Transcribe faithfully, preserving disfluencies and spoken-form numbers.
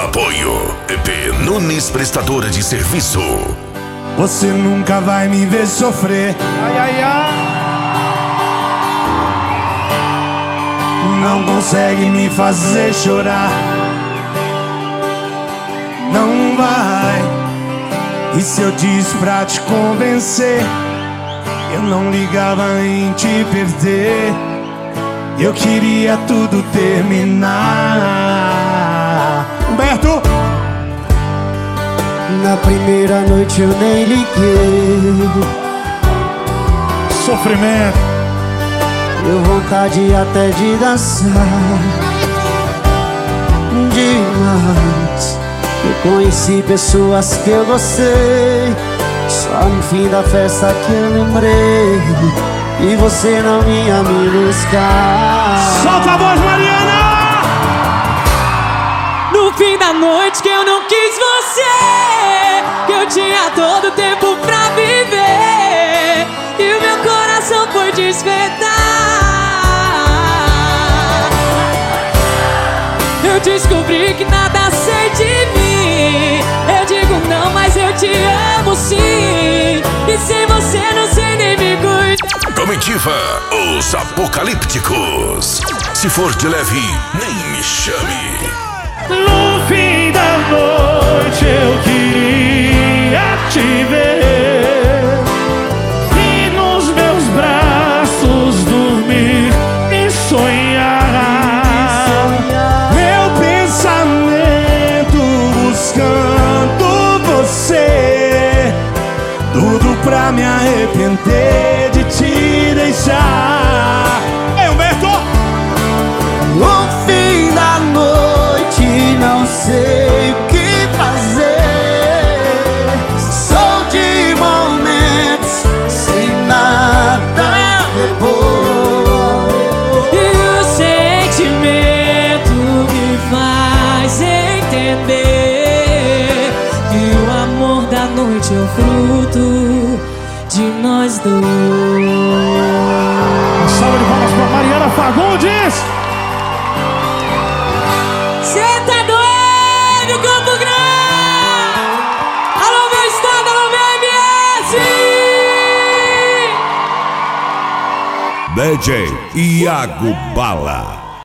Apoio E P Nunes Prestadora de Serviço. Você nunca vai me ver sofrer. Ai, ai, ai. Não consegue me fazer chorar. Não vai. E se eu disse pra te convencer, eu não ligava em te perder. Eu queria tudo terminar. Humberto! Na primeira noite eu nem liguei. Sofrimento. Deu vontade até de dançar. Demais. Eu conheci pessoas que eu gostei. Só no fim da festa que eu lembrei. E você não vinha me buscar. Solta a voz, Mariana! No fim da noite que eu não quis você, que eu tinha todo o tempo pra viver, e o meu coração foi despertar. Eu descobri que nada sei de mim. Eu digo não, mas eu te amo sim. E sem você não sei nem me cuidar. Comitiva Os Apocalípticos. Se for de leve, nem me chame. No fim da noite eu queria te ver e nos meus braços dormir e sonhar. Meu pensamento buscando você, tudo pra me arrepender de te deixar. Ei, Humberto! No fim da noite não sei o que fazer. Sou de momentos sem nada depois. E o sentimento me faz entender que o amor da noite é o fruto de nós dois. Uma salva de palmas pra Mariana Fagundes. Cê tá doido, Campo Grande? Alô, meu estado, alô, meu M S! D J Iago Bala.